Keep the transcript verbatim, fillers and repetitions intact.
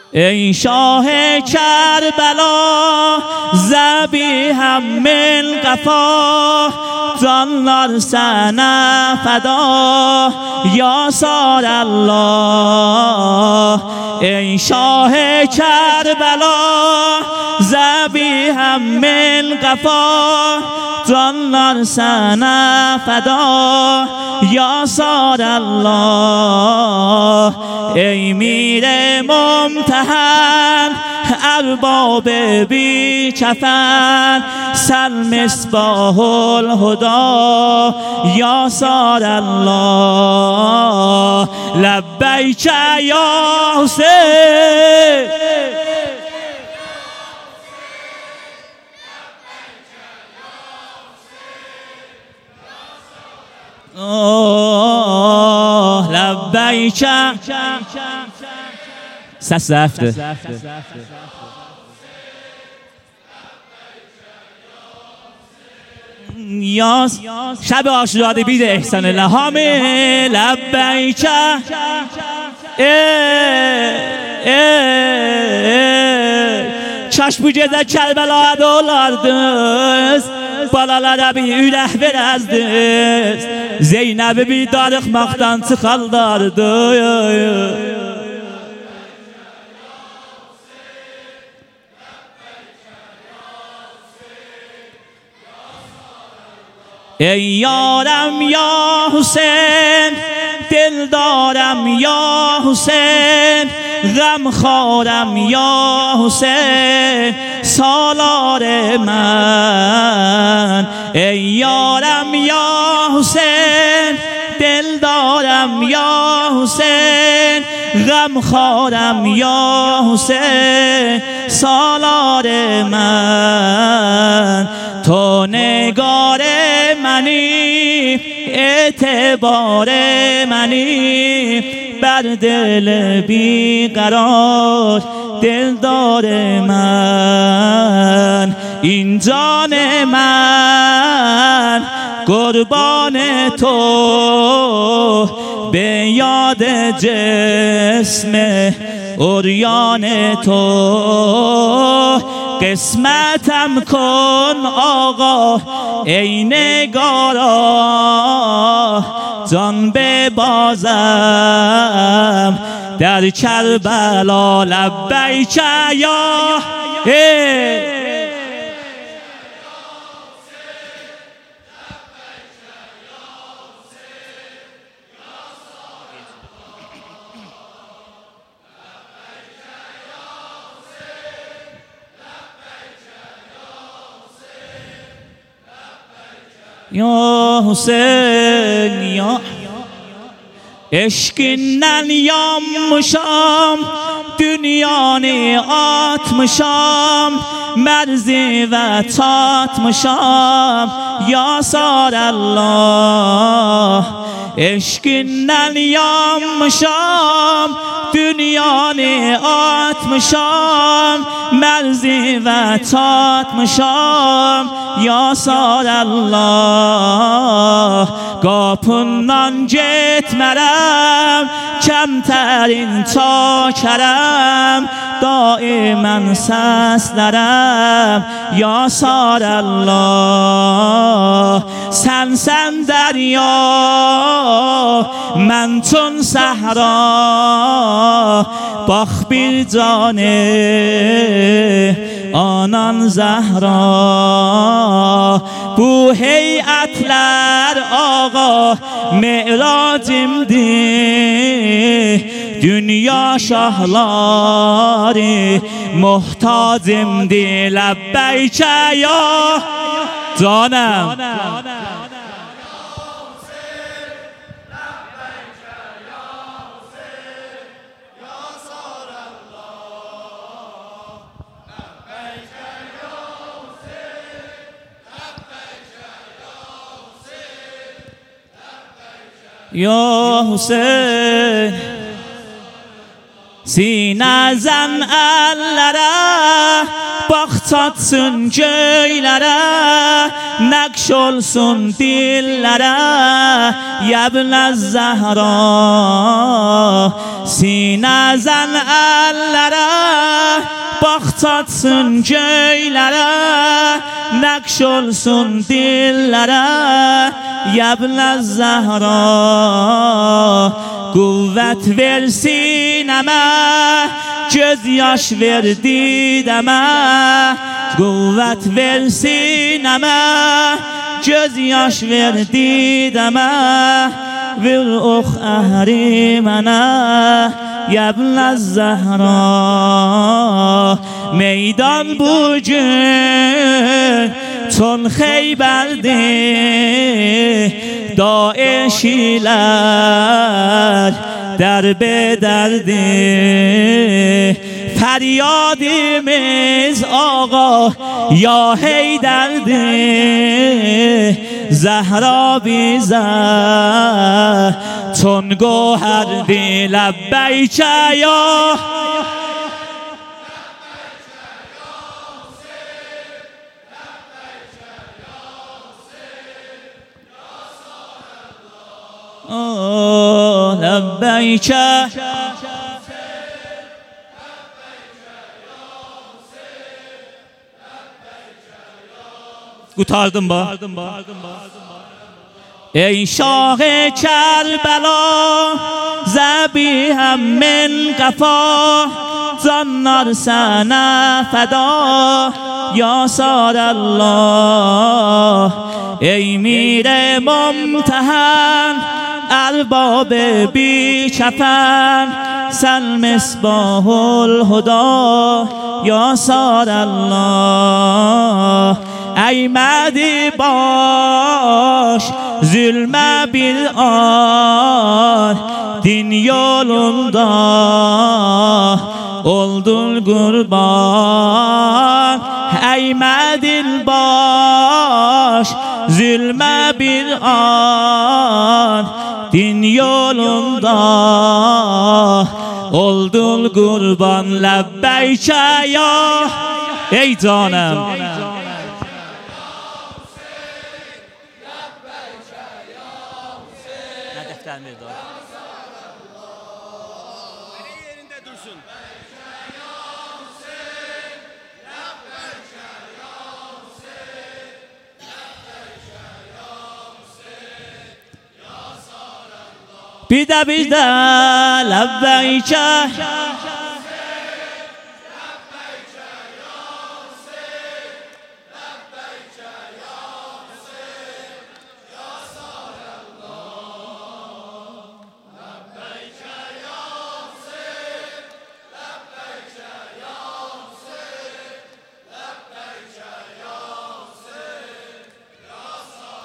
ای شاه کربلا ذبیحم من قفا جانlar sana فدا یا سار الله. ای شاه کربلا ذبیحم من قفا جانlar sana فدا یا سار الله. ای میر ممتحن ارباب بی کفن سل مصباح الهدا یا سار الله. لبیک یا حسین آه لبیک سس رفته یا شب عاشورا بید احسان الهامه لبیک çaş bu gecə Kərbalada olardınız, balalara bir ürək verəzdiniz, Zeynəbi bir darıxmaqdan çıxaldardı. ای یارم یا حسین دلدارم یا حسین غمخوارم یا حسین سالار من. ای یارم یا حسین دلدارم یا حسین غمخوارم یا حسین سالار من. تو نگار منی اعتبار منی بر دل بیقرار دلدار من. این جان من قربان تو به یاد جسم عریان تو قسمتم کن آقا ای نگارا جان ببازم در کربلا لبیک یا یا حسین یا eşkinden yanmışam dünyanı atmışam merzi ve tatmışam ya sarallah. Eşkinden yanmışam dünyanı atmışam merzi ve tatmışam ya sarallah. Qapından getmərəm kəmtərin ta kərəm daimən səslərəm ya sarallah. Sənsən dərya mən çün səhra bax bir canı anan Zəhra. Bu heyətlər ağa me'racimdir dünya şahları muhtacimdir لبیک یا جانم. یا حسین sinə zən əllərə bax çatsın göylərə nəqş olsun dillərə yəbnə Zəhra. Sinə zən əllərə toxtatsın göylere, nakş olsun dillere. Yabla Zahra kuvvet versin ama, göz yaş verdi deme. Kuvvet versin ama, göz yaş verdi deme. Ver ox ahrimana Yabla Zahra. Meydan bugün çon Xeyber'di, Daeşiler derbederdi. Feryadimiz Ağa ya Heyder'di, Zahra bize çon goherdi. Lebbeyke ya lebbeyke. Kurtardım ba. Ey Şah-ı Kerbela, zebihem min qefa. Canlar sana feda ya Sarallah. Ey Mir mumtehن ارباب بی کفن، سل مصباح الهدی یا سار الله. ای مهدی باش zulme bir an, din yolunda oldun kurban. Eğmedin baş zulme bir an, din yolunda oldun kurban. Lebbeyke ya ey canım. Yerinde dursun. Bir de bir de lebbeyke